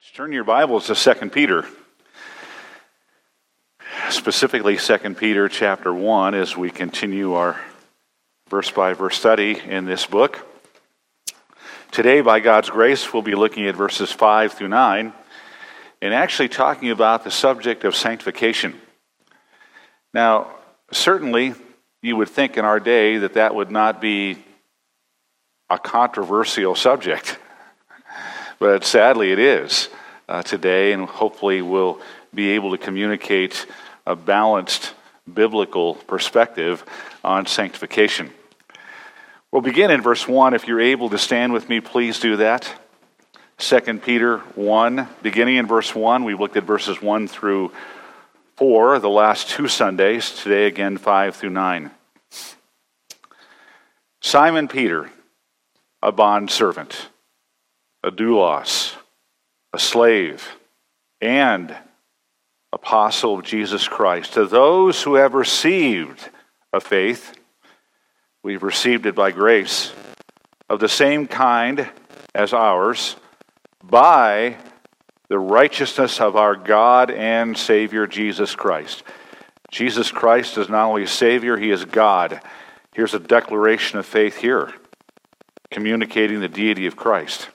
Turn your Bibles to 2 Peter, specifically 2 Peter chapter 1 as we continue our verse-by-verse study in this book. Today, by God's grace, we'll be looking at verses 5 through 9 and actually talking about the subject of sanctification. Now, certainly, you would think in our day that that would not be a controversial subject, but sadly it is. Today, and hopefully we'll be able to communicate a balanced biblical perspective on sanctification. We'll begin in verse 1. If you're able to stand with me, please do that. 2 Peter 1, beginning in verse 1. We've looked at verses 1 through 4 the last two Sundays. Today again 5 through 9. Simon Peter, a bondservant, a doulos, a slave, and apostle of Jesus Christ. To those who have received a faith, we've received it by grace, of the same kind as ours, by the righteousness of our God and Savior Jesus Christ. Jesus Christ is not only Savior, He is God. Here's a declaration of faith here, communicating the deity of Christ.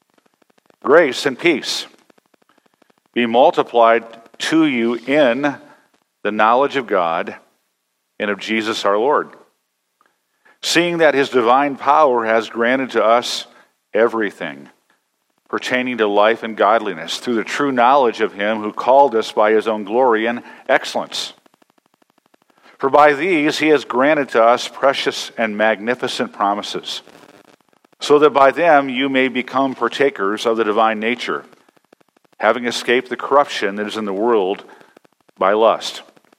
Grace and peace be multiplied to you in the knowledge of God and of Jesus our Lord, seeing that His divine power has granted to us everything pertaining to life and godliness through the true knowledge of Him who called us by His own glory and excellence. For by these He has granted to us precious and magnificent promises, so that by them you may become partakers of the divine nature, having escaped the corruption that is in the world by lust.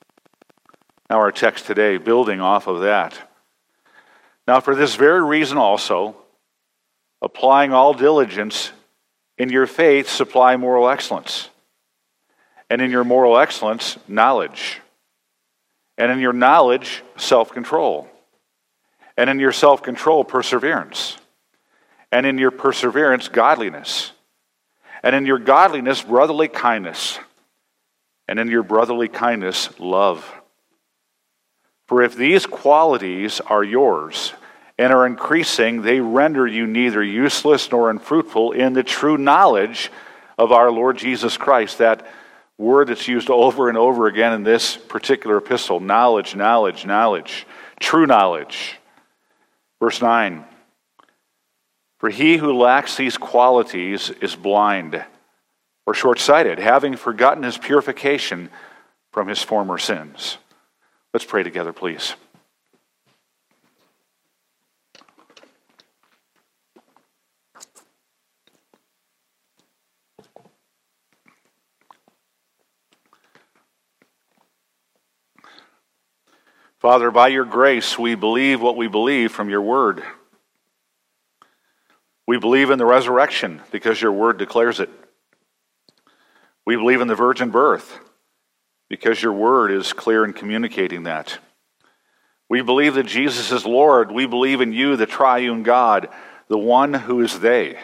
Now our text today, building off of that. Now for this very reason also, applying all diligence, in your faith supply moral excellence, and in your moral excellence, knowledge, and in your knowledge, self-control, and in your self-control, perseverance, and in your perseverance, godliness, and in your godliness, brotherly kindness, and in your brotherly kindness, love. For if these qualities are yours and are increasing, they render you neither useless nor unfruitful in the true knowledge of our Lord Jesus Christ. That word that's used over and over again in this particular epistle, knowledge, knowledge, knowledge, true knowledge. Verse 9. For he who lacks these qualities is blind or short-sighted, having forgotten his purification from his former sins. Let's pray together, please. Father, by your grace, we believe what we believe from your word. We believe in the resurrection because your word declares it. We believe in the virgin birth because your word is clear in communicating that. We believe that Jesus is Lord. We believe in you, the triune God, the one who is they.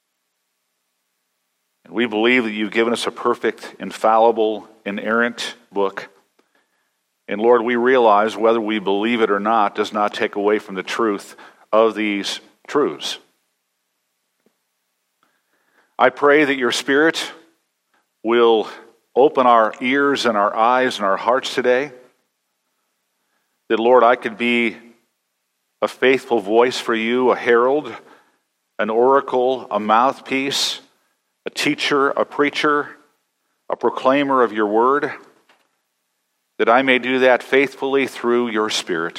And we believe that you've given us a perfect, infallible, inerrant book. And Lord, we realize whether we believe it or not does not take away from the truth of these truths. I pray that your Spirit will open our ears and our eyes and our hearts today. That, Lord, I could be a faithful voice for you, a herald, an oracle, a mouthpiece, a teacher, a preacher, a proclaimer of your word. That I may do that faithfully through your Spirit.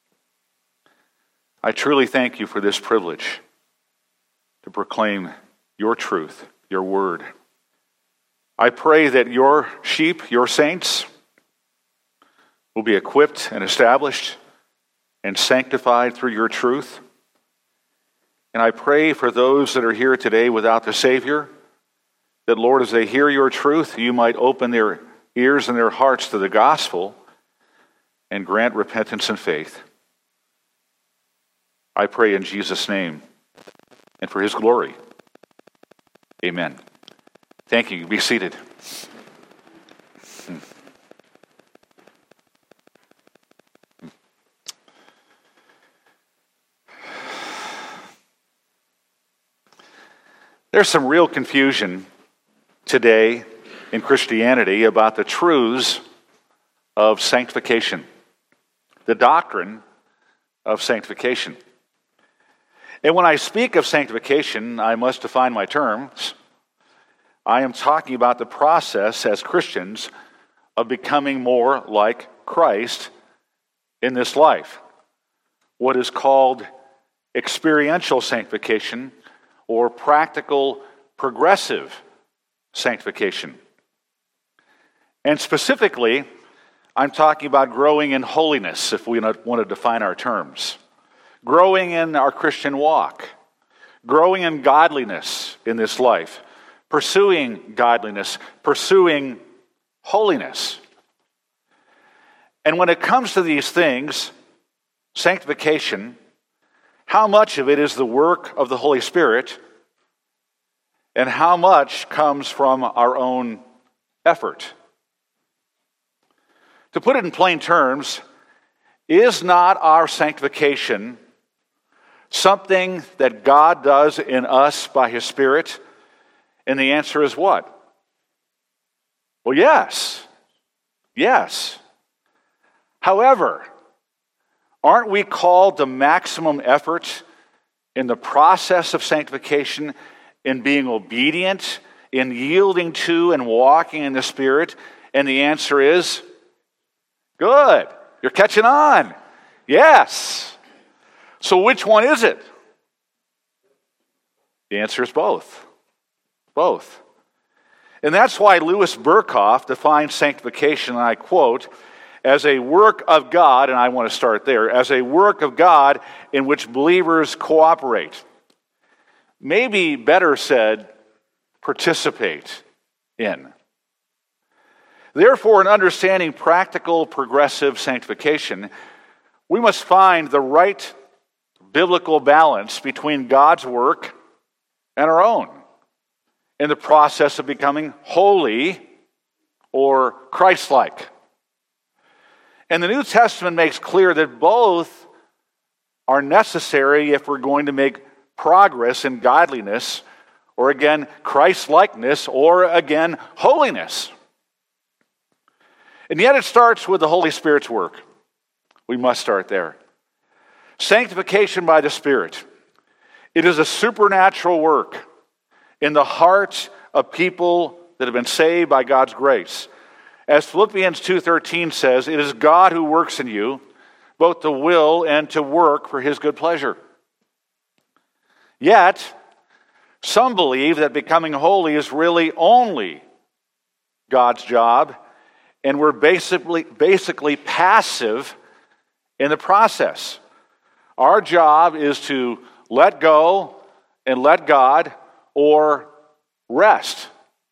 I truly thank you for this privilege to proclaim your truth, your word. I pray that your sheep, your saints, will be equipped and established and sanctified through your truth. And I pray for those that are here today without the Savior, that, Lord, as they hear your truth, you might open their ears and their hearts to the gospel and grant repentance and faith. I pray in Jesus' name and for his glory. Amen. Thank you. Be seated. There's some real confusion today in Christianity about the truths of sanctification, the doctrine of sanctification. And when I speak of sanctification, I must define my terms. I am talking about the process as Christians of becoming more like Christ in this life, what is called experiential sanctification or practical progressive sanctification. And specifically, I'm talking about growing in holiness, if we want to define our terms. Growing in our Christian walk. Growing in godliness in this life. Pursuing godliness. Pursuing holiness. And when it comes to these things, sanctification, how much of it is the work of the Holy Spirit and how much comes from our own effort? To put it in plain terms, is not our sanctification something that God does in us by His Spirit? And the answer is what? Well, yes. Yes. However, aren't we called to maximum effort in the process of sanctification, in being obedient, in yielding to and walking in the Spirit? And the answer is, good. You're catching on. Yes. So which one is it? The answer is both. Both. And that's why Louis Berkhoff defines sanctification, and I quote, as a work of God, and I want to start there, as a work of God in which believers cooperate. Maybe better said, participate in. Therefore, in understanding practical progressive sanctification, we must find the right biblical balance between God's work and our own in the process of becoming holy or Christ-like. And the New Testament makes clear that both are necessary if we're going to make progress in godliness, or again, Christ-likeness, or again, holiness. And yet it starts with the Holy Spirit's work. We must start there. Sanctification by the Spirit. It is a supernatural work in the hearts of people that have been saved by God's grace. As Philippians 2:13 says, it is God who works in you, both to will and to work for His good pleasure. Yet, some believe that becoming holy is really only God's job, and we're basically passive in the process. Our job is to let go and let God, or rest.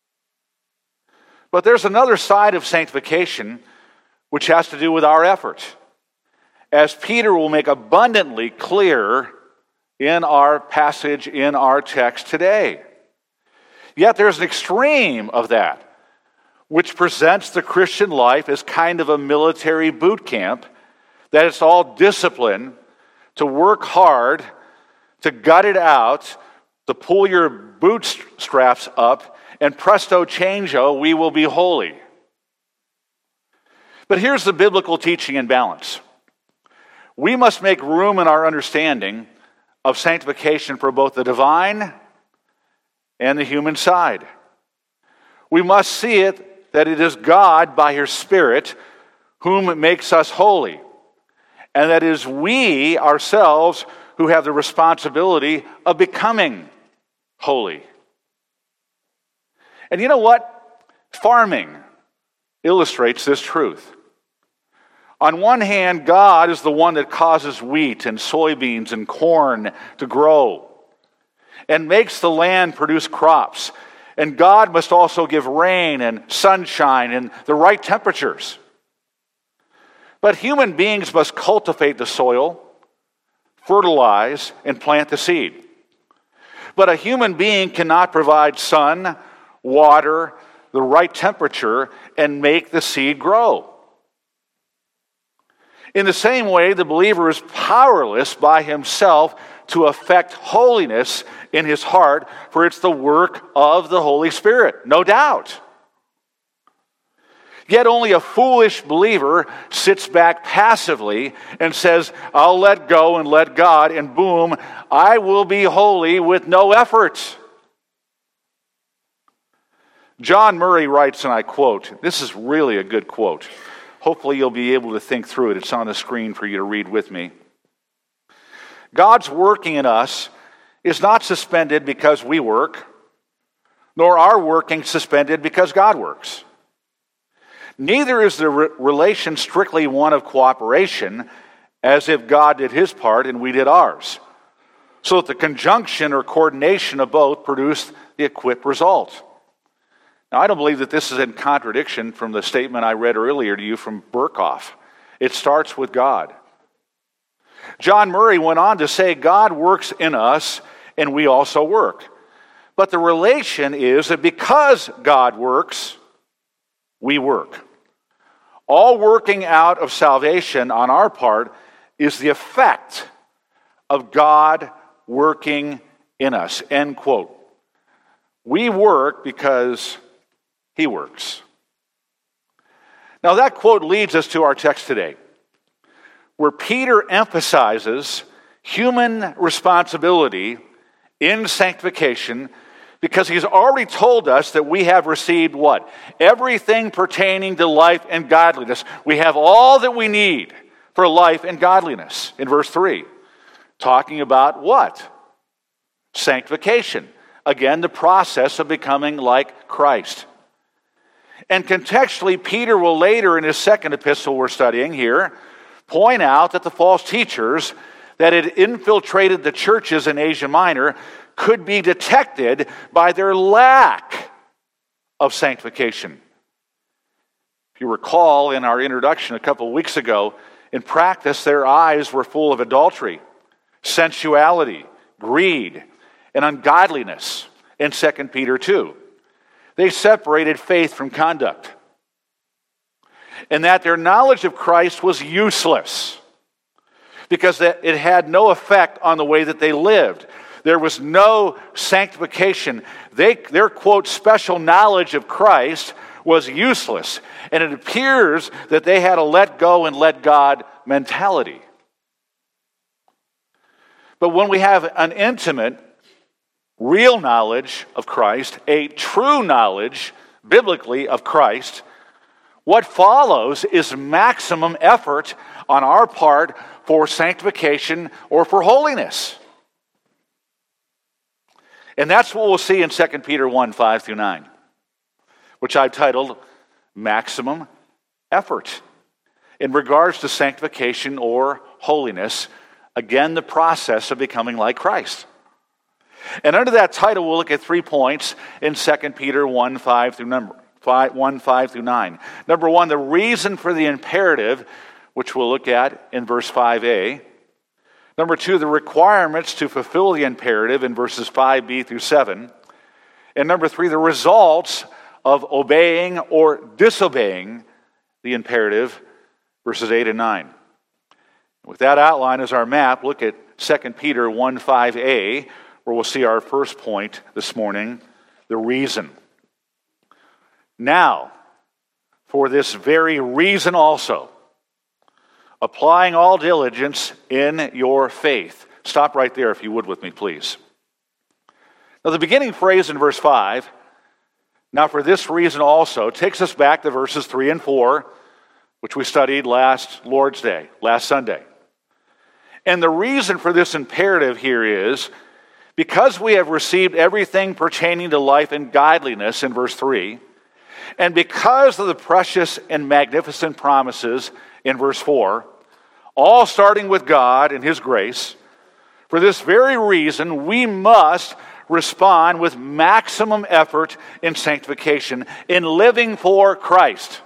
But there's another side of sanctification which has to do with our effort, as Peter will make abundantly clear in our passage, in our text today. Yet there's an extreme of that, which presents the Christian life as kind of a military boot camp, that it's all discipline, to work hard, to gut it out, to pull your bootstraps up, and presto changeo, we will be holy. But here's the biblical teaching and balance. We must make room in our understanding of sanctification for both the divine and the human side. We must see it that it is God by His Spirit whom makes us holy, and that it is we ourselves who have the responsibility of becoming holy. And you know what? Farming illustrates this truth. On one hand, God is the one that causes wheat and soybeans and corn to grow and makes the land produce crops. And God must also give rain and sunshine and the right temperatures. But human beings must cultivate the soil, fertilize, and plant the seed. But a human being cannot provide sun water, the right temperature, and make the seed grow. In the same way, the believer is powerless by himself to affect holiness in his heart, for it's the work of the Holy Spirit, no doubt. Yet only a foolish believer sits back passively and says, I'll let go and let God, and boom, I will be holy with no effort. John Murray writes, and I quote, this is really a good quote. Hopefully you'll be able to think through it. It's on the screen for you to read with me. God's working in us is not suspended because we work, nor our working suspended because God works. Neither is the relation strictly one of cooperation, as if God did his part and we did ours, so that the conjunction or coordination of both produced the equipped result. Now, I don't believe that this is in contradiction from the statement I read earlier to you from Berkhoff. It starts with God. John Murray went on to say, God works in us and we also work. But the relation is that because God works, we work. All working out of salvation on our part is the effect of God working in us. End quote. We work because he works. Now that quote leads us to our text today, where Peter emphasizes human responsibility in sanctification, because he's already told us that we have received what? Everything pertaining to life and godliness. We have all that we need for life and godliness in verse 3. Talking about what? Sanctification. Again, the process of becoming like Christ. And contextually, Peter will later in his second epistle we're studying here point out that the false teachers that had infiltrated the churches in Asia Minor could be detected by their lack of sanctification. If you recall in our introduction a couple of weeks ago, in practice their eyes were full of adultery, sensuality, greed, and ungodliness in 2 Peter 2. They separated faith from conduct. And that their knowledge of Christ was useless because it had no effect on the way that they lived. There was no sanctification. Their, quote, special knowledge of Christ was useless. And it appears that they had a let go and let God mentality. But when we have an intimate, real knowledge of Christ, a true knowledge, biblically, of Christ, what follows is maximum effort on our part for sanctification or for holiness. And that's what we'll see in 2 Peter 1, 5 through 9, which I've titled Maximum Effort. In regards to sanctification or holiness, again, the process of becoming like Christ. And under that title, we'll look at 3 points in 2 Peter 1, 5 through 9. Number one, the reason for the imperative, which we'll look at in verse 5a. Number two, the requirements to fulfill the imperative in verses 5b through 7. And number three, the results of obeying or disobeying the imperative, verses 8 and 9. With that outline as our map, look at 2 Peter 1, 5a, where we'll see our first point this morning, the reason. Now, for this very reason also, applying all diligence in your faith. Stop right there if you would with me, please. Now, the beginning phrase in verse 5, now for this reason also, takes us back to verses 3 and 4, which we studied last Lord's Day, last Sunday. And the reason for this imperative here is, because we have received everything pertaining to life and godliness in verse 3, and because of the precious and magnificent promises in verse 4, all starting with God and His grace, for this very reason we must respond with maximum effort in sanctification, in living for Christ.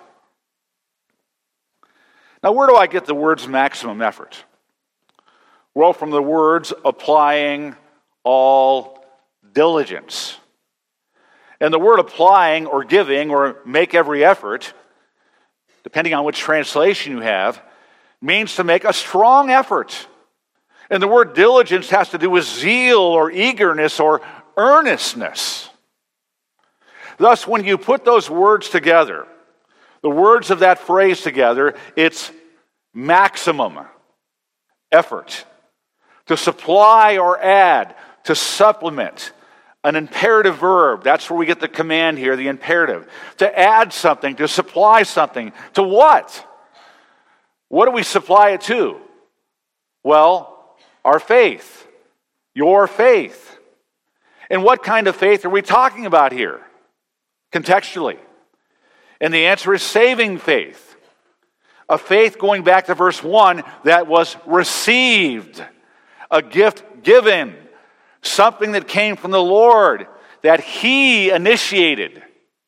Now, where do I get the words maximum effort? Well, from the words applying all diligence. And the word applying or giving or make every effort, depending on which translation you have, means to make a strong effort. And the word diligence has to do with zeal or eagerness or earnestness. Thus, when you put those words together, the words of that phrase together, it's maximum effort. To supply or add, to supplement. An imperative verb, that's where we get the command here, the imperative. To add something, to supply something. To what? What do we supply it to? Well, our faith. Your faith. And what kind of faith are we talking about here? Contextually. And the answer is saving faith. A faith, going back to verse 1, that was received. A gift given. Something that came from the Lord, that He initiated.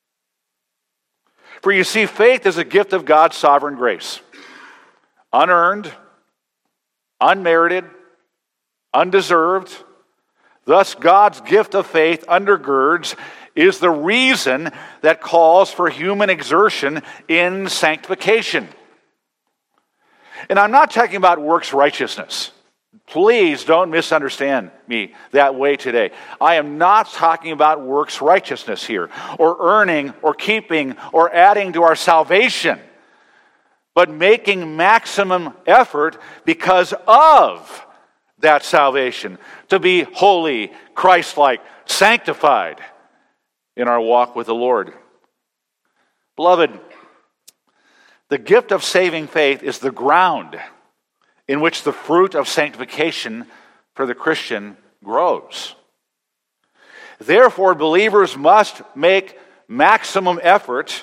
For you see, faith is a gift of God's sovereign grace. Unearned, unmerited, undeserved. Thus, God's gift of faith undergirds, is the reason that calls for human exertion in sanctification. And I'm not talking about works righteousness. Please don't misunderstand me that way today. I am not talking about works righteousness here, or earning, or keeping, or adding to our salvation, but making maximum effort because of that salvation to be holy, Christ-like, sanctified in our walk with the Lord. Beloved, the gift of saving faith is the ground in which the fruit of sanctification for the Christian grows. Therefore, believers must make maximum effort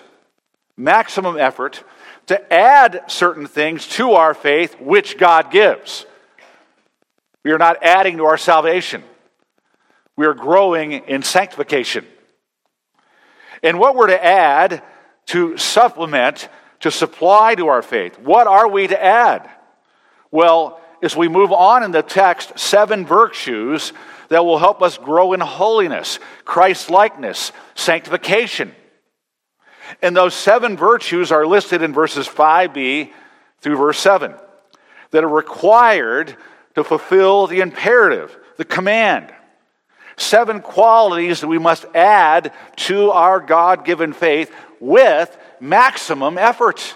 to add certain things to our faith which God gives. We are not adding to our salvation. We are growing in sanctification. And what we're to add, to supplement, to supply to our faith, what are we to add? Well, as we move on in the text, 7 virtues that will help us grow in holiness, Christ-likeness, sanctification. And those 7 virtues are listed in verses 5b through verse 7 that are required to fulfill the imperative, the command. 7 qualities that we must add to our God-given faith with maximum effort.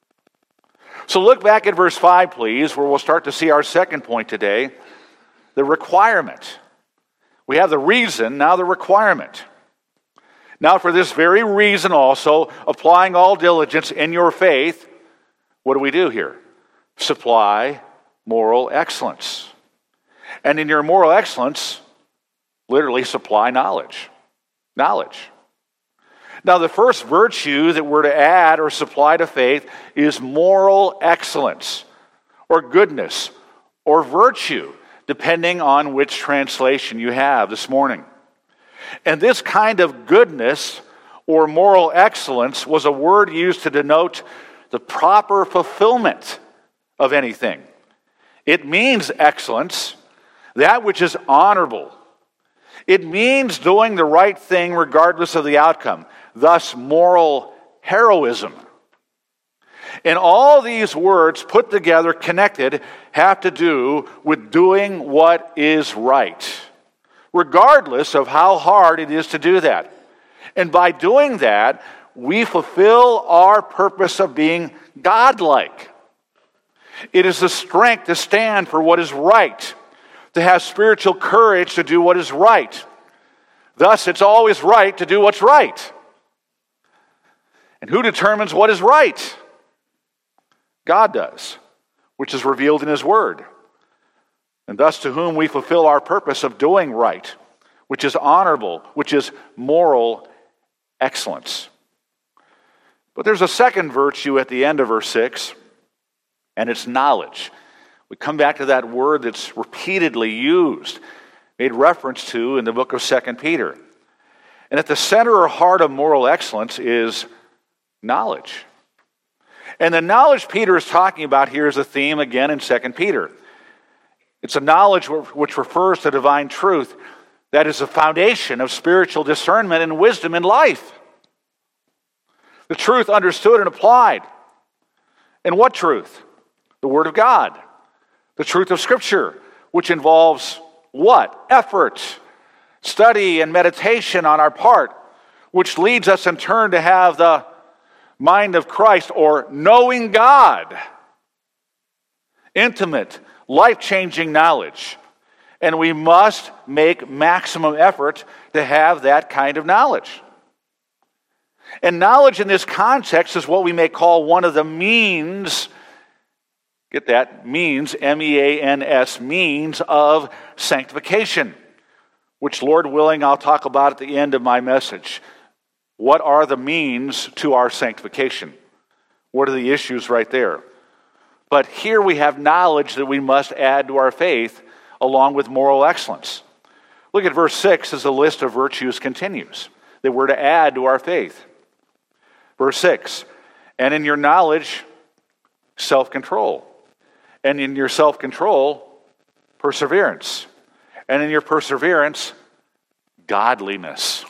So look back at verse 5, please, where we'll start to see our second point today, the requirement. We have the reason, now the requirement. Now for this very reason also, applying all diligence in your faith, what do we do here? Supply moral excellence. And in your moral excellence, literally supply knowledge. Knowledge. Now, the first virtue that we're to add or supply to faith is moral excellence, or goodness, or virtue, depending on which translation you have this morning. And this kind of goodness or moral excellence was a word used to denote the proper fulfillment of anything. It means excellence, that which is honorable. It means doing the right thing regardless of the outcome. Thus, moral heroism. And all these words put together, connected, have to do with doing what is right, regardless of how hard it is to do that. And by doing that, we fulfill our purpose of being godlike. It is the strength to stand for what is right, to have spiritual courage to do what is right. Thus, it's always right to do what's right. And who determines what is right? God does, which is revealed in His Word. And thus to whom we fulfill our purpose of doing right, which is honorable, which is moral excellence. But there's a second virtue at the end of verse 6, and it's knowledge. We come back to that word that's repeatedly used, made reference to in the book of 2 Peter. And at the center or heart of moral excellence is knowledge. And the knowledge Peter is talking about here is a theme again in 2 Peter. It's a knowledge which refers to divine truth That is the foundation of spiritual discernment and wisdom in life. The truth understood and applied. And what truth? The Word of God. The truth of Scripture, which involves what? Effort, study, and meditation on our part, which leads us in turn to have the mind of Christ, or knowing God. Intimate, life-changing knowledge. And we must make maximum effort to have that kind of knowledge. And knowledge in this context is what we may call one of the means, get that, means, M-E-A-N-S, means of sanctification, which, Lord willing, I'll talk about at the end of my message. What are the means to our sanctification? What are the issues right there? But here we have knowledge that we must add to our faith along with moral excellence. Look at verse 6 as the list of virtues continues that we're to add to our faith. Verse 6, and in your knowledge, self-control. And in your self-control, perseverance. And in your perseverance, godliness.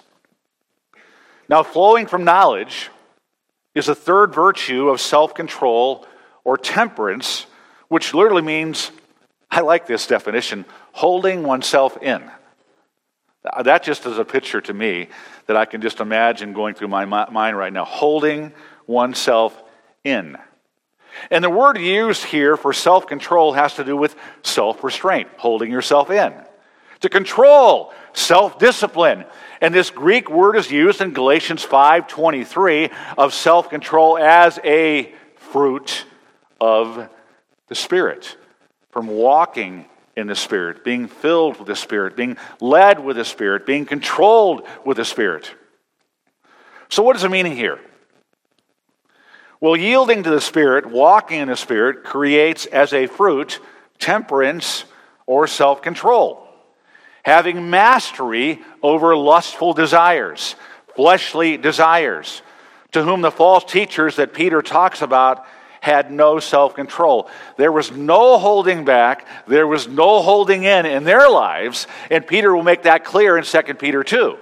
Now, flowing from knowledge is a third virtue of self-control or temperance, which literally means, I like this definition, holding oneself in. That just is a picture to me that I can just imagine going through my mind right now. Holding oneself in. And the word used here for self-control has to do with self-restraint, holding yourself in. To control, self-discipline. And this Greek word is used in Galatians 5:23 of self-control as a fruit of the Spirit. From walking in the Spirit, being filled with the Spirit, being led with the Spirit, being controlled with the Spirit. So what is the meaning here? Well, yielding to the Spirit, walking in the Spirit, creates as a fruit temperance or self-control. Having mastery over lustful desires, fleshly desires, to whom the false teachers that Peter talks about had no self-control. There was no holding back. There was no holding in their lives. And Peter will make that clear in 2 Peter 2.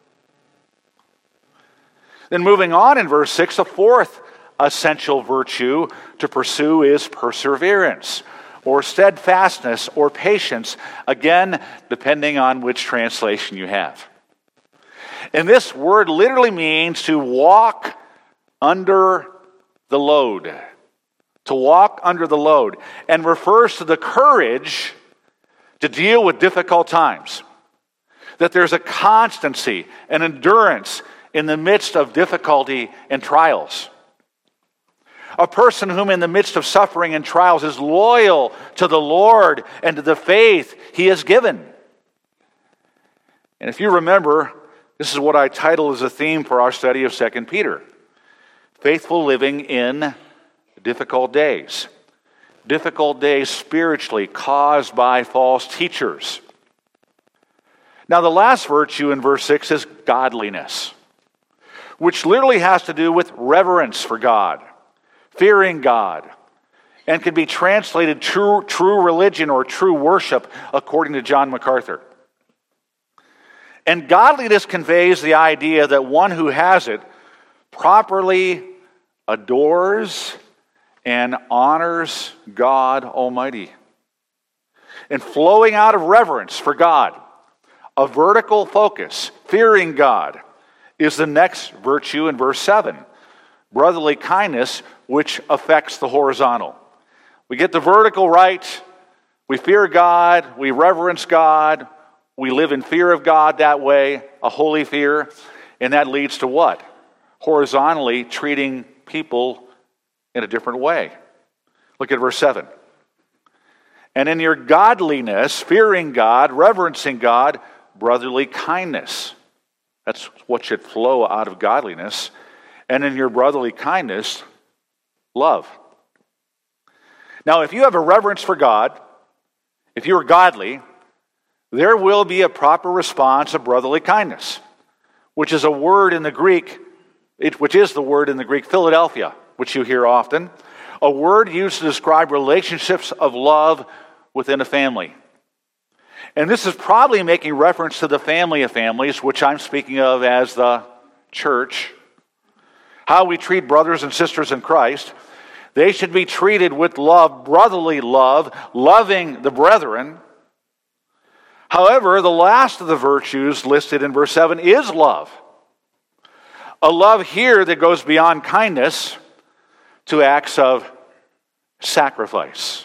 Then moving on in verse 6, a fourth essential virtue to pursue is perseverance, or steadfastness, or patience, again, depending on which translation you have. And this word literally means to walk under the load. To walk under the load, and refers to the courage to deal with difficult times. That there's a constancy, an endurance in the midst of difficulty and trials. A person whom in the midst of suffering and trials is loyal to the Lord and to the faith He has given. And if you remember, this is what I title as a theme for our study of 2 Peter. Faithful living in difficult days. Difficult days spiritually caused by false teachers. Now the last virtue in verse 6 is godliness, which literally has to do with reverence for God, fearing God, and can be translated true religion or true worship according to John MacArthur. And godliness conveys the idea that one who has it properly adores and honors God Almighty. And flowing out of reverence for God, a vertical focus, fearing God, is the next virtue in verse 7. Brotherly kindness, which affects the horizontal. We get the vertical right, we fear God, we reverence God, we live in fear of God that way, a holy fear, and that leads to what? Horizontally treating people in a different way. Look at verse 7. And in your godliness, fearing God, reverencing God, brotherly kindness. That's what should flow out of godliness. And in your brotherly kindness, love. Now, if you have a reverence for God, if you are godly, there will be a proper response of brotherly kindness, which is a word in the Greek, which is the word in the Greek Philadelphia, which you hear often, a word used to describe relationships of love within a family. And this is probably making reference to the family of families, which I'm speaking of as the church. How we treat brothers and sisters in Christ. They should be treated with love, brotherly love, loving the brethren. However, the last of the virtues listed in verse 7 is love. A love here that goes beyond kindness to acts of sacrifice.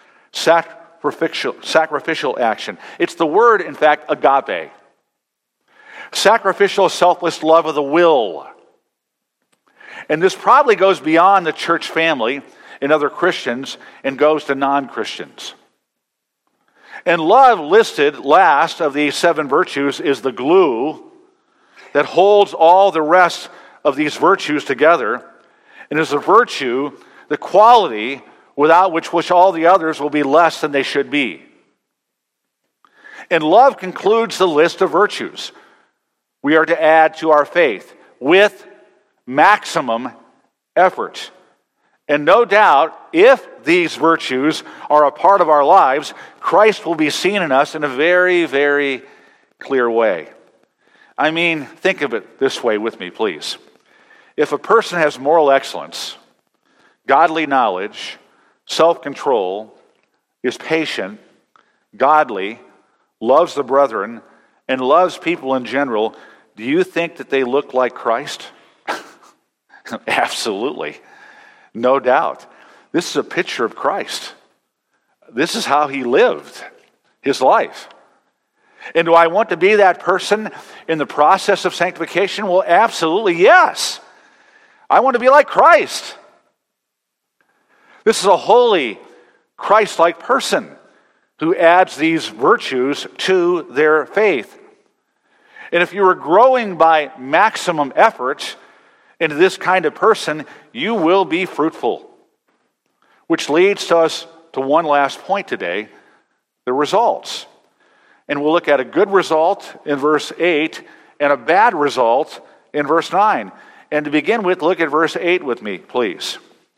Sacrificial action. It's the word, in fact, agape. Sacrificial, selfless love of the will. And this probably goes beyond the church family and other Christians and goes to non-Christians. And love, listed last of these 7 virtues, is the glue that holds all the rest of these virtues together, and is a virtue, the quality without which all the others will be less than they should be. And love concludes the list of virtues we are to add to our faith with maximum effort. And no doubt, if these virtues are a part of our lives, Christ will be seen in us in a very, very clear way. I mean, think of it this way with me, please. If a person has moral excellence, godly knowledge, self-control, is patient, godly, loves the brethren, and loves people in general, do you think that they look like Christ? Absolutely. No doubt. This is a picture of Christ. This is how he lived his life. And do I want to be that person in the process of sanctification? Well, absolutely, yes. I want to be like Christ. This is a holy, Christ-like person who adds these virtues to their faith. And if you are growing by maximum effort into this kind of person, you will be fruitful. Which leads us to one last point today, the results. And we'll look at a good result in verse 8 and a bad result in verse 9. And to begin with, look at verse 8 with me, please.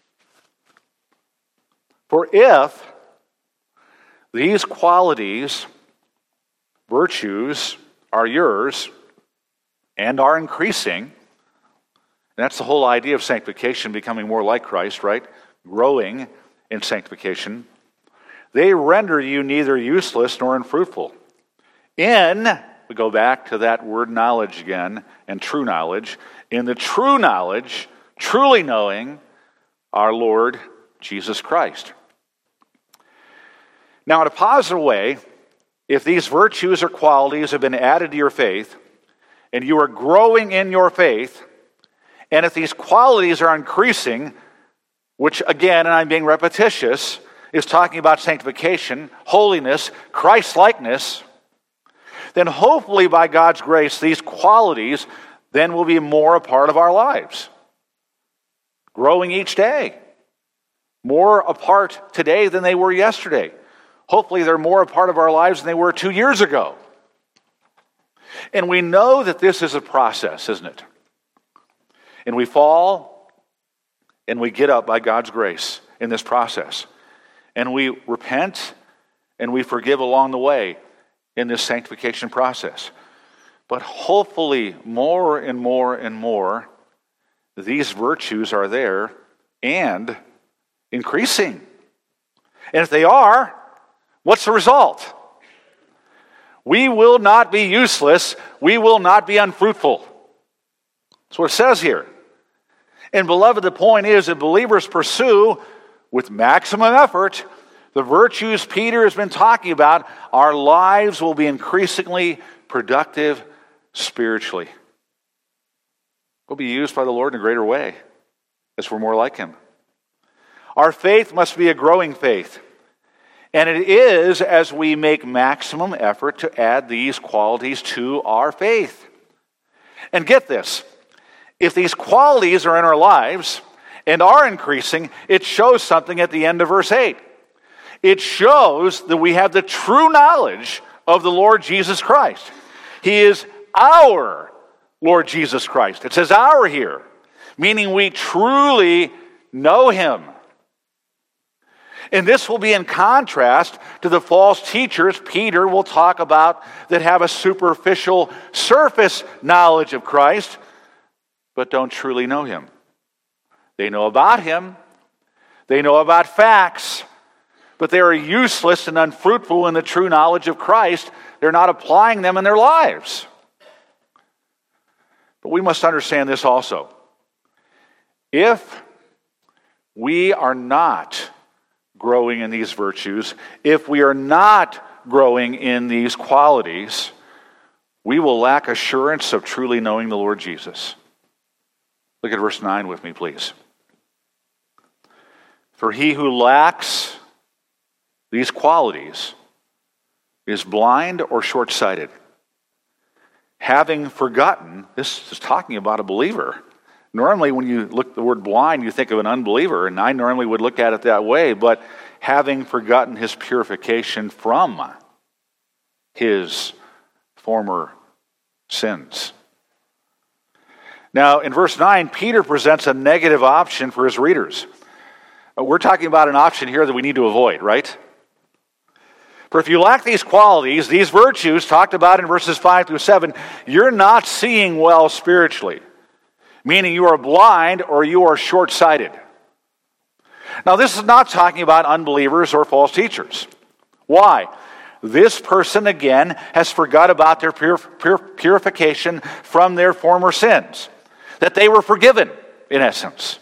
For if these qualities, virtues, are yours and are increasing, and that's the whole idea of sanctification, becoming more like Christ, right? Growing in sanctification. They render you neither useless nor unfruitful. We go back to that word knowledge again, and true knowledge. In the true knowledge, truly knowing our Lord Jesus Christ. Now, in a positive way, if these virtues or qualities have been added to your faith, and you are growing in your faith, and if these qualities are increasing, which again, and I'm being repetitious, is talking about sanctification, holiness, Christ-likeness, then hopefully by God's grace, these qualities then will be more a part of our lives. Growing each day. More a part today than they were yesterday. Hopefully they're more a part of our lives than they were 2 years ago. And we know that this is a process, isn't it? And we fall and we get up by God's grace in this process. And we repent and we forgive along the way in this sanctification process. But hopefully more and more and more, these virtues are there and increasing. And if they are, what's the result? We will not be useless. We will not be unfruitful. That's what it says here. And beloved, the point is that believers pursue with maximum effort the virtues Peter has been talking about. Our lives will be increasingly productive spiritually. We'll be used by the Lord in a greater way as we're more like Him. Our faith must be a growing faith. And it is as we make maximum effort to add these qualities to our faith. And get this, if these qualities are in our lives and are increasing, it shows something at the end of verse 8. It shows that we have the true knowledge of the Lord Jesus Christ. He is our Lord Jesus Christ. It says our here, meaning we truly know Him. And this will be in contrast to the false teachers Peter will talk about that have a superficial surface knowledge of Christ, but don't truly know him. They know about him. They know about facts, but they are useless and unfruitful in the true knowledge of Christ. They're not applying them in their lives. But we must understand this also. If we are not growing in these virtues, if we are not growing in these qualities, we will lack assurance of truly knowing the Lord Jesus. Look at verse 9 with me, please. For he who lacks these qualities is blind or short-sighted, having forgotten. This is talking about a believer. Normally, when you look at the word blind, you think of an unbeliever, and I normally would look at it that way, but having forgotten his purification from his former sins. Now, in verse 9, Peter presents a negative option for his readers. We're talking about an option here that we need to avoid, right? For if you lack these qualities, these virtues talked about in verses 5 through 7, you're not seeing well spiritually, meaning you are blind or you are short-sighted. Now, this is not talking about unbelievers or false teachers. Why? This person, again, has forgot about their purification from their former sins, that they were forgiven, in essence.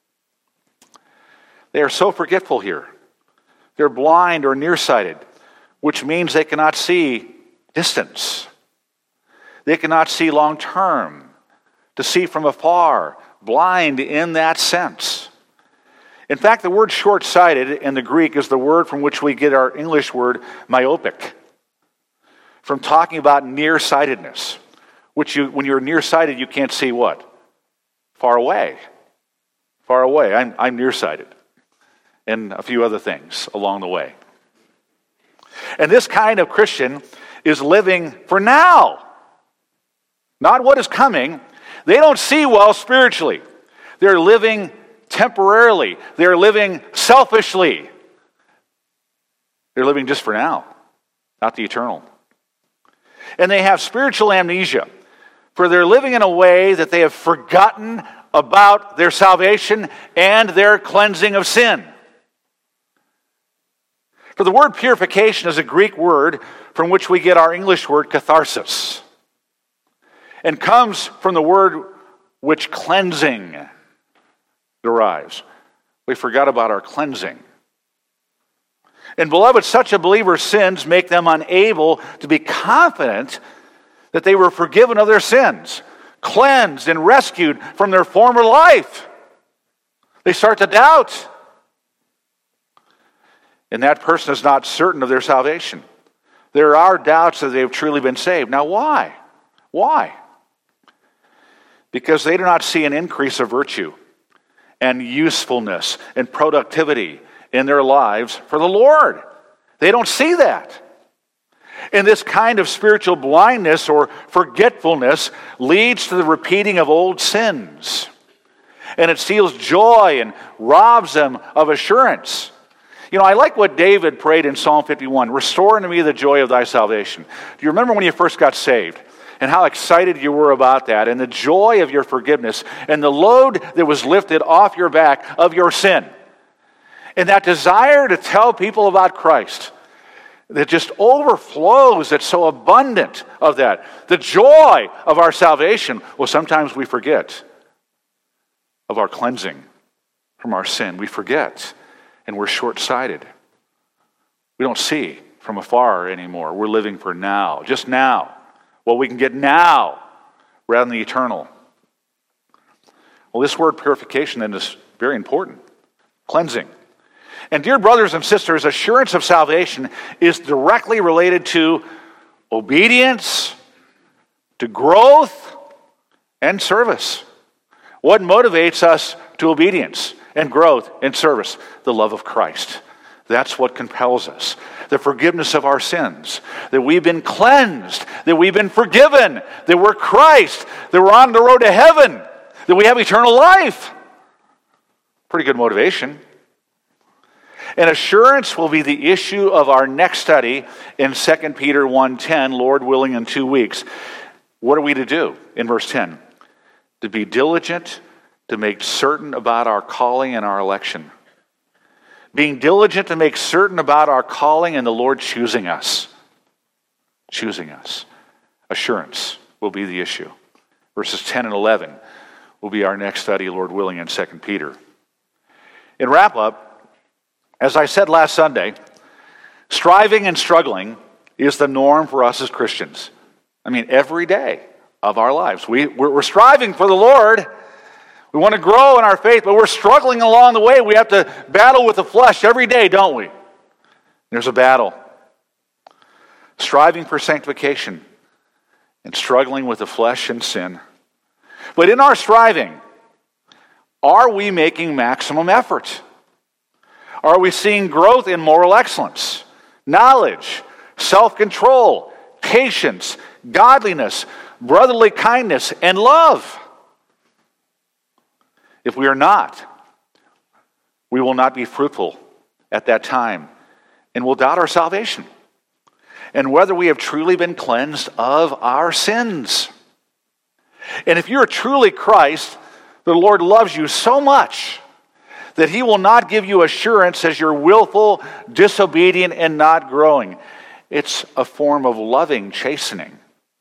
They are so forgetful here. They're blind or nearsighted, which means they cannot see distance. They cannot see long term, to see from afar, blind in that sense. In fact, the word short-sighted in the Greek is the word from which we get our English word myopic, from talking about nearsightedness, which when you're nearsighted, you can't see what? Far away. Far away. I'm nearsighted. And a few other things along the way. And this kind of Christian is living for now, not what is coming. They don't see well spiritually. They're living temporarily. They're living selfishly. They're living just for now, not the eternal. And they have spiritual amnesia, for they're living in a way that they have forgotten about their salvation and their cleansing of sin. For the word purification is a Greek word from which we get our English word catharsis, and comes from the word which cleansing derives. We forgot about our cleansing. And beloved, such a believer's sins make them unable to be confident that they were forgiven of their sins, cleansed and rescued from their former life. They start to doubt. And that person is not certain of their salvation. There are doubts that they have truly been saved. Now why? Why? Because they do not see an increase of virtue and usefulness and productivity in their lives for the Lord. They don't see that. And this kind of spiritual blindness or forgetfulness leads to the repeating of old sins. And it steals joy and robs them of assurance. You know, I like what David prayed in Psalm 51. Restore unto me the joy of thy salvation. Do you remember when you first got saved? And how excited you were about that, and the joy of your forgiveness, and the load that was lifted off your back of your sin. And that desire to tell people about Christ that just overflows, that's so abundant of that. The joy of our salvation. Well, sometimes we forget of our cleansing from our sin. We forget, and we're short-sighted. We don't see from afar anymore. We're living for now, just now. What we can get now rather than the eternal. Well, this word purification then is very important. Cleansing. And dear brothers and sisters, assurance of salvation is directly related to obedience, to growth, and service. What motivates us to obedience and growth and service? The love of Christ. That's what compels us. The forgiveness of our sins. That we've been cleansed. That we've been forgiven. That we're Christ. That we're on the road to heaven. That we have eternal life. Pretty good motivation. And assurance will be the issue of our next study in 2 Peter 1:10, Lord willing, in 2 weeks. What are we to do in verse 10? To be diligent, to make certain about our calling and our election. Being diligent to make certain about our calling and the Lord choosing us. Choosing us. Assurance will be the issue. Verses 10 and 11 will be our next study, Lord willing, in 2 Peter. In wrap-up, as I said last Sunday, striving and struggling is the norm for us as Christians. I mean, every day of our lives. We're striving for the Lord. We want to grow in our faith, but we're struggling along the way. We have to battle with the flesh every day, don't we? There's a battle. Striving for sanctification and struggling with the flesh and sin. But in our striving, are we making maximum effort? Are we seeing growth in moral excellence, knowledge, self-control, patience, godliness, brotherly kindness, and love? If we are not, we will not be fruitful at that time and will doubt our salvation and whether we have truly been cleansed of our sins. And if you are truly Christ, the Lord loves you so much that he will not give you assurance as you're willful, disobedient, and not growing. It's a form of loving chastening.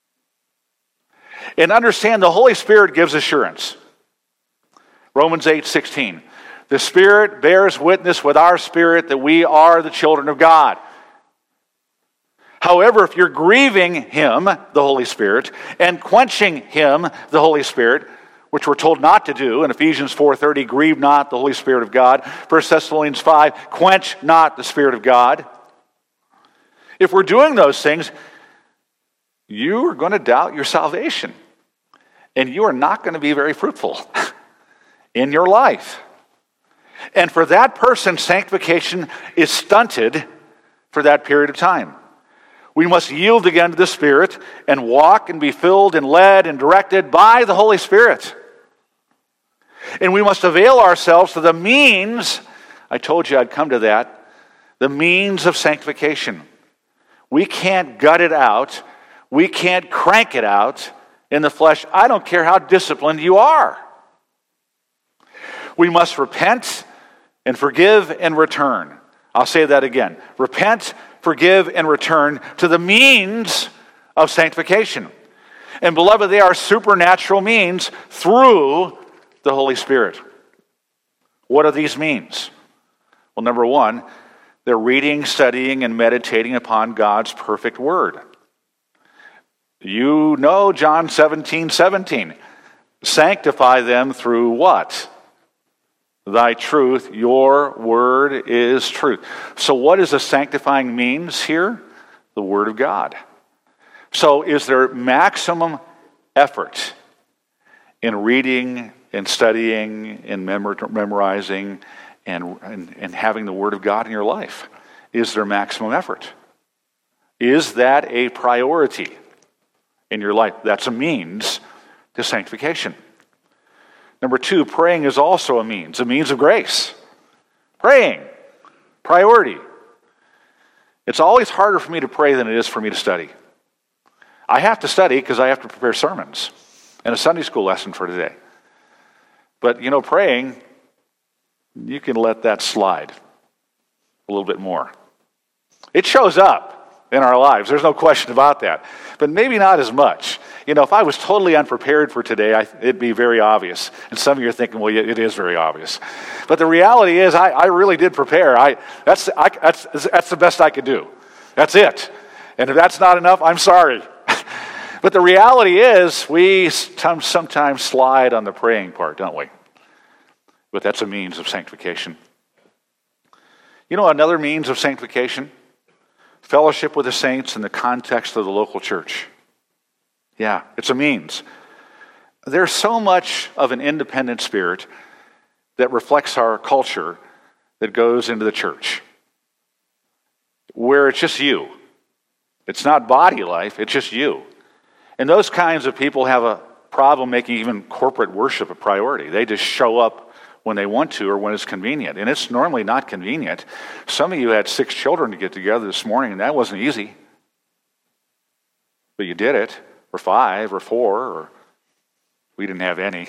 And understand the Holy Spirit gives assurance. Romans 8:16. The Spirit bears witness with our spirit that we are the children of God. However, if you're grieving him, the Holy Spirit, and quenching him, the Holy Spirit, which we're told not to do in Ephesians 4:30, grieve not the Holy Spirit of God. 1 Thessalonians 5, quench not the Spirit of God. If we're doing those things, you are going to doubt your salvation. And you are not going to be very fruitful in your life. And for that person, sanctification is stunted for that period of time. We must yield again to the Spirit and walk and be filled and led and directed by the Holy Spirit. And we must avail ourselves to the means, I told you I'd come to that, the means of sanctification. We can't gut it out. We can't crank it out in the flesh. I don't care how disciplined you are. We must repent and forgive and return. I'll say that again. Repent, forgive, and return to the means of sanctification. And beloved, they are supernatural means through the Holy Spirit. What are these means? Well, number one, they're reading, studying, and meditating upon God's perfect word. You know John 17:17. Sanctify them through what? Thy truth, your word is truth. So what is the sanctifying means here? The Word of God. So is there maximum effort in reading and studying and memorizing and having the Word of God in your life? Is there maximum effort? Is that a priority in your life? That's a means to sanctification. Number two, praying is also a means of grace. Praying, priority. It's always harder for me to pray than it is for me to study. I have to study because I have to prepare sermons and a Sunday school lesson for today. But, praying, you can let that slide a little bit more. It shows up in our lives. There's no question about that. But maybe not as much. If I was totally unprepared for today, it'd be very obvious. And some of you are thinking, well, it is very obvious. But the reality is, I really did prepare. That's the best I could do. That's it. And if that's not enough, I'm sorry. But the reality is, we sometimes slide on the praying part, don't we? But that's a means of sanctification. Another means of sanctification? Fellowship with the saints in the context of the local church. Yeah, it's a means. There's so much of an independent spirit that reflects our culture that goes into the church, where it's just you. It's not body life, it's just you. And those kinds of people have a problem making even corporate worship a priority. They just show up when they want to or when it's convenient. And it's normally not convenient. Some of you had 6 children to get together this morning, and that wasn't easy. But you did it, or 5, or 4, or we didn't have any.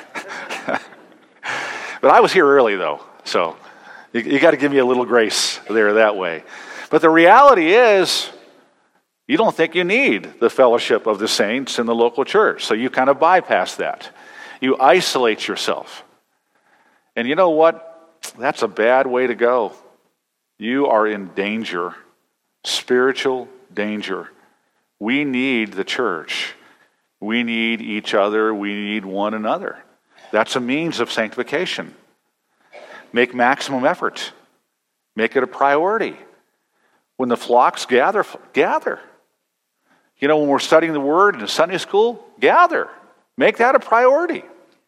But I was here early, though, so you got to give me a little grace there that way. But the reality is, you don't think you need the fellowship of the saints in the local church, so you kind of bypass that. You isolate yourself. And you know what? That's a bad way to go. You are in danger, spiritual danger. We need the church. We need each other. We need one another. That's a means of sanctification. Make maximum effort. Make it a priority. When the flocks gather, gather. You know, when we're studying the Word in Sunday school, gather. Make that a priority.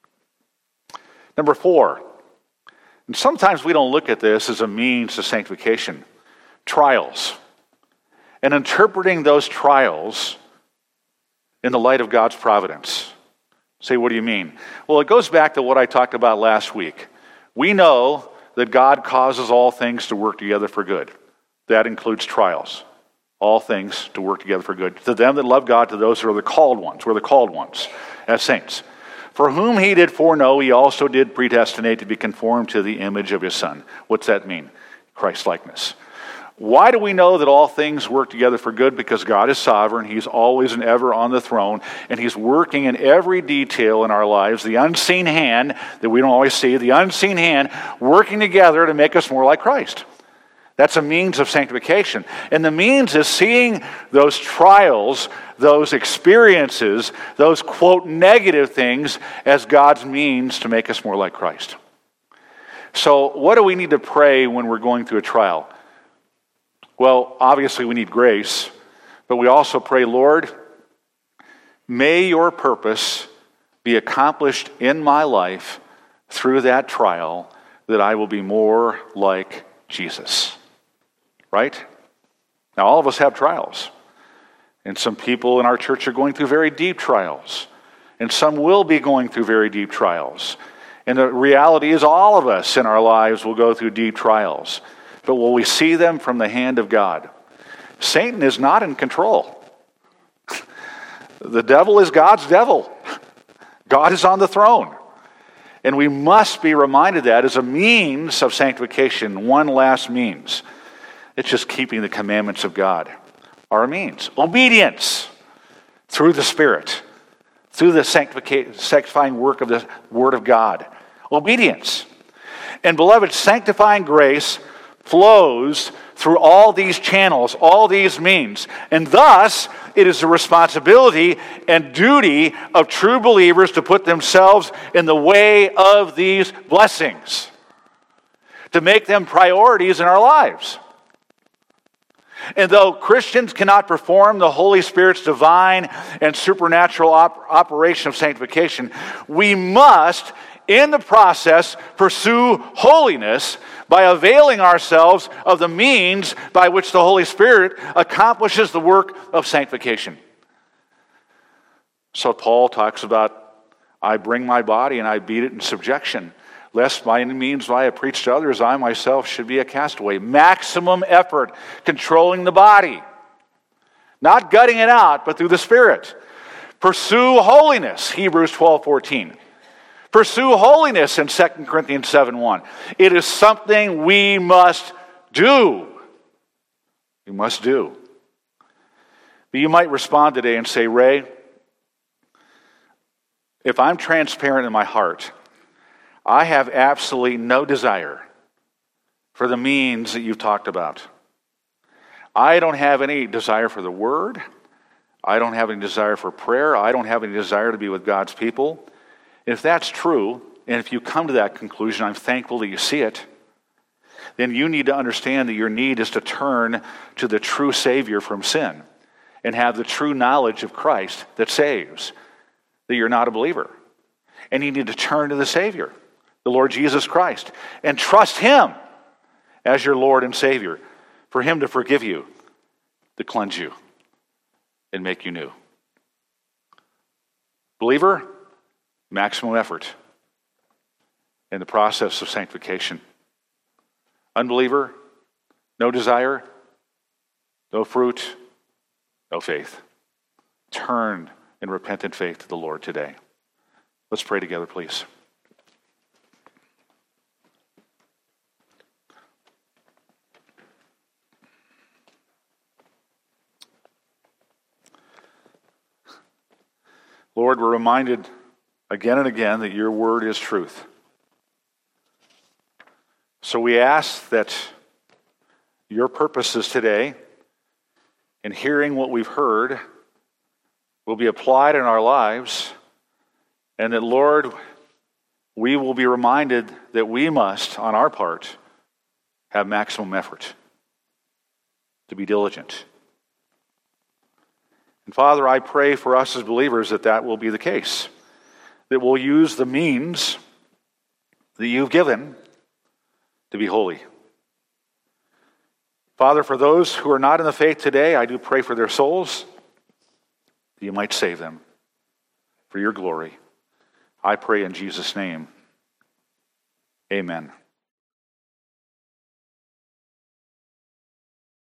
Number 4, and sometimes we don't look at this as a means to sanctification, trials. And interpreting those trials in the light of God's providence. Say, what do you mean? Well, it goes back to what I talked about last week. We know that God causes all things to work together for good. That includes trials. All things to work together for good. To them that love God, to those who are the called ones. We're the called ones as saints. For whom he did foreknow, he also did predestinate to be conformed to the image of his Son. What's that mean? Christ-likeness. Why do we know that all things work together for good? Because God is sovereign. He's always and ever on the throne. And he's working in every detail in our lives. The unseen hand that we don't always see. The unseen hand working together to make us more like Christ. That's a means of sanctification. And the means is seeing those trials, those experiences, those, quote, negative things as God's means to make us more like Christ. So what do we need to pray when we're going through a trial? Well, obviously we need grace, but we also pray, Lord, may your purpose be accomplished in my life through that trial, that I will be more like Jesus. Right? Now, all of us have trials. And some people in our church are going through very deep trials. And some will be going through very deep trials. And the reality is all of us in our lives will go through deep trials. But will we see them from the hand of God? Satan is not in control. The devil is God's devil. God is on the throne. And we must be reminded that as a means of sanctification, one last means. It's just keeping the commandments of God. Our means. Obedience through the Spirit. Through the sanctifying work of the Word of God. Obedience. And beloved, sanctifying grace flows through all these channels, all these means. And thus, it is the responsibility and duty of true believers to put themselves in the way of these blessings. To make them priorities in our lives. And though Christians cannot perform the Holy Spirit's divine and supernatural operation of sanctification, we must, in the process, pursue holiness by availing ourselves of the means by which the Holy Spirit accomplishes the work of sanctification. So Paul talks about, I bring my body and I beat it in subjection, lest by any means I have preached to others, I myself should be a castaway. Maximum effort controlling the body. Not gutting it out, but through the Spirit. Pursue holiness, Hebrews 12:14. Pursue holiness in 2 Corinthians 7:1. It is something we must do. We must do. But you might respond today and say, Ray, if I'm transparent in my heart, I have absolutely no desire for the means that you've talked about. I don't have any desire for the Word. I don't have any desire for prayer. I don't have any desire to be with God's people. If that's true, and if you come to that conclusion, I'm thankful that you see it, then you need to understand that your need is to turn to the true Savior from sin and have the true knowledge of Christ that saves, that you're not a believer. And you need to turn to the Savior, the Lord Jesus Christ, and trust Him as your Lord and Savior, for Him to forgive you, to cleanse you, and make you new. Believer, maximum effort. in the process of sanctification. Unbeliever, no desire, no fruit, no faith. Turn in repentant faith to the Lord today. Let's pray together, please. Lord, we're reminded again and again that your word is truth. So we ask that your purposes today, in hearing what we've heard, will be applied in our lives, and that, Lord, we will be reminded that we must, on our part, have maximum effort to be diligent. And Father, I pray for us as believers that that will be the case, that we'll use the means that you've given to be holy. Father, for those who are not in the faith today, I do pray for their souls, that you might save them for your glory. I pray in Jesus' name. Amen.